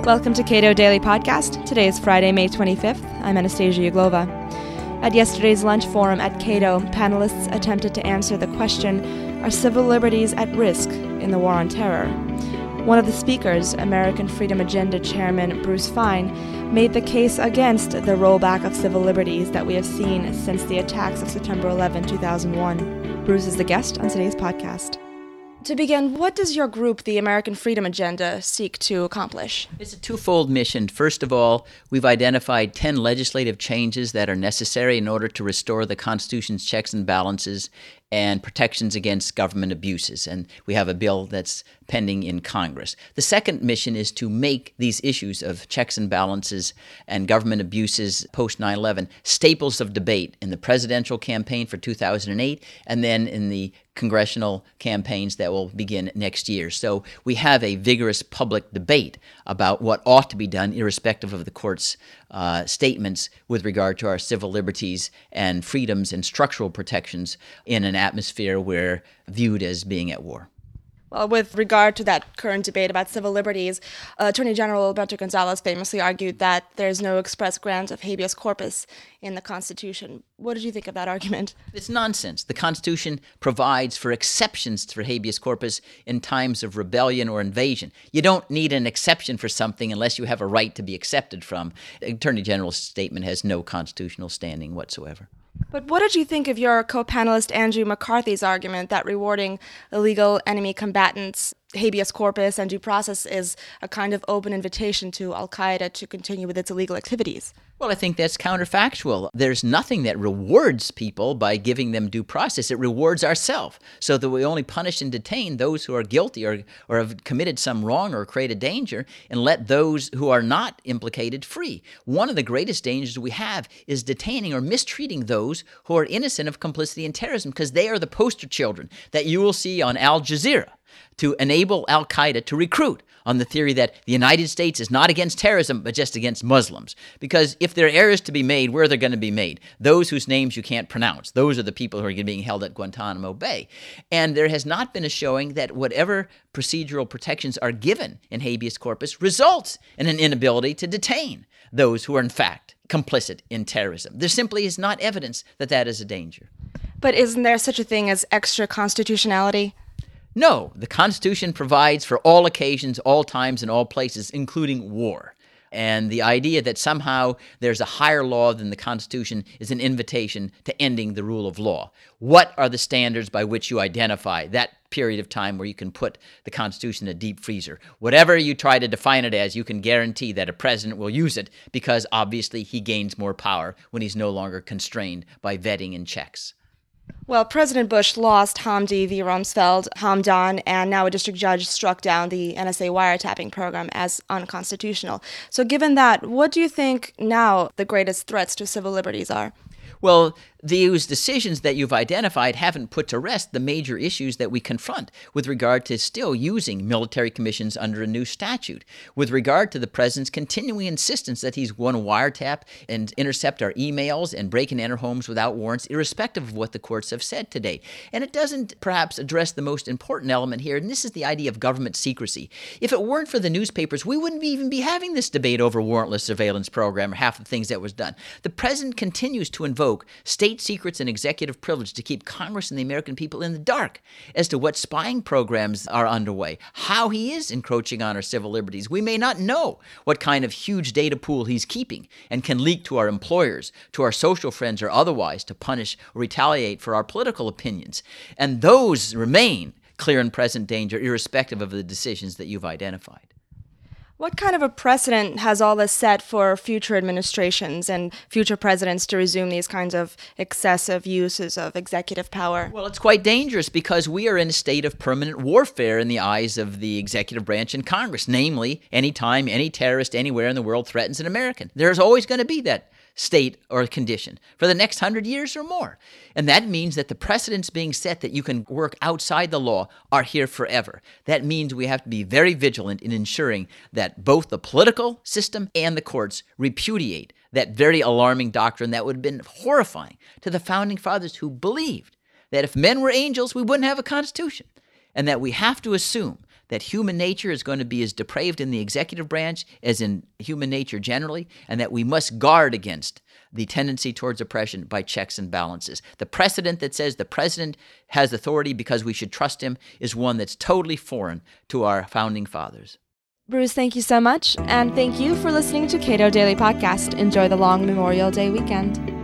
Welcome to Cato Daily Podcast. Today is Friday, May 25th. I'm Anastasia Uglova. At yesterday's lunch forum at Cato, panelists attempted to answer the question, are civil liberties at risk in the war on terror? One of the speakers, American Freedom Agenda Chairman Bruce Fein, made the case against the rollback of civil liberties that we have seen since the attacks of September 11, 2001. Bruce is the guest on today's podcast. To begin, what does your group, the American Freedom Agenda, seek to accomplish? It's a twofold mission. First of all, we've identified 10 legislative changes that are necessary in order to restore the Constitution's checks and balances and protections against government abuses. And we have a bill that's pending in Congress. The second mission is to make these issues of checks and balances and government abuses post 9/11 staples of debate in the presidential campaign for 2008 and then in the congressional campaigns that will begin next year. So we have a vigorous public debate about what ought to be done, irrespective of the court's statements with regard to our civil liberties and freedoms and structural protections in an atmosphere where viewed as being at war. Well, with regard to that current debate about civil liberties, Attorney General Alberto Gonzales famously argued that there's no express grant of habeas corpus in the Constitution. What did you think of that argument? It's nonsense. The Constitution provides for exceptions for habeas corpus in times of rebellion or invasion. You don't need an exception for something unless you have a right to be accepted from. The Attorney General's statement has no constitutional standing whatsoever. But what did you think of your co-panelist Andrew McCarthy's argument that rewarding illegal enemy combatants habeas corpus and due process is a kind of open invitation to al-Qaeda to continue with its illegal activities? Well, I think that's counterfactual. There's nothing that rewards people by giving them due process. It rewards ourselves, so that we only punish and detain those who are guilty or have committed some wrong or created danger, and let those who are not implicated free. One of the greatest dangers we have is detaining or mistreating those who are innocent of complicity in terrorism, because they are the poster children that you will see on Al Jazeera to enable al-Qaeda to recruit on the theory that the United States is not against terrorism, but just against Muslims. Because if there are errors to be made, where are they going to be made? Those whose names you can't pronounce. Those are the people who are being held at Guantanamo Bay. And there has not been a showing that whatever procedural protections are given in habeas corpus results in an inability to detain those who are in fact complicit in terrorism. There simply is not evidence that that is a danger. But isn't there such a thing as extra constitutionality? No, the Constitution provides for all occasions, all times, and all places, including war. And the idea that somehow there's a higher law than the Constitution is an invitation to ending the rule of law. What are the standards by which you identify that period of time where you can put the Constitution in a deep freezer? Whatever you try to define it as, you can guarantee that a president will use it because obviously he gains more power when he's no longer constrained by vetting and checks. Well, President Bush lost Hamdi v. Rumsfeld, Hamdan, and now a district judge struck down the NSA wiretapping program as unconstitutional. So given that, what do you think now the greatest threats to civil liberties are? Well, those decisions that you've identified haven't put to rest the major issues that we confront with regard to still using military commissions under a new statute, with regard to the president's continuing insistence that he's going to wiretap and intercept our emails and break and enter homes without warrants, irrespective of what the courts have said today. And it doesn't perhaps address the most important element here, and this is the idea of government secrecy. If it weren't for the newspapers, we wouldn't even be having this debate over warrantless surveillance program or half the things that was done. The president continues to invoke state secrets and executive privilege to keep Congress and the American people in the dark as to what spying programs are underway, how he is encroaching on our civil liberties. We may not know what kind of huge data pool he's keeping and can leak to our employers, to our social friends, or otherwise to punish or retaliate for our political opinions. And those remain clear and present danger, irrespective of the decisions that you've identified. What kind of a precedent has all this set for future administrations and future presidents to resume these kinds of excessive uses of executive power? Well, it's quite dangerous because we are in a state of permanent warfare in the eyes of the executive branch and Congress. Namely, anytime any terrorist anywhere in the world threatens an American, there's always going to be that state or condition for the next 100 years or more. And that means that the precedents being set that you can work outside the law are here forever. That means we have to be very vigilant in ensuring that both the political system and the courts repudiate that very alarming doctrine that would have been horrifying to the founding fathers, who believed that if men were angels, we wouldn't have a constitution, and that we have to assume that human nature is going to be as depraved in the executive branch as in human nature generally, and that we must guard against the tendency towards oppression by checks and balances. The precedent that says the president has authority because we should trust him is one that's totally foreign to our founding fathers. Bruce, thank you so much, and thank you for listening to Cato Daily Podcast. Enjoy the long Memorial Day weekend.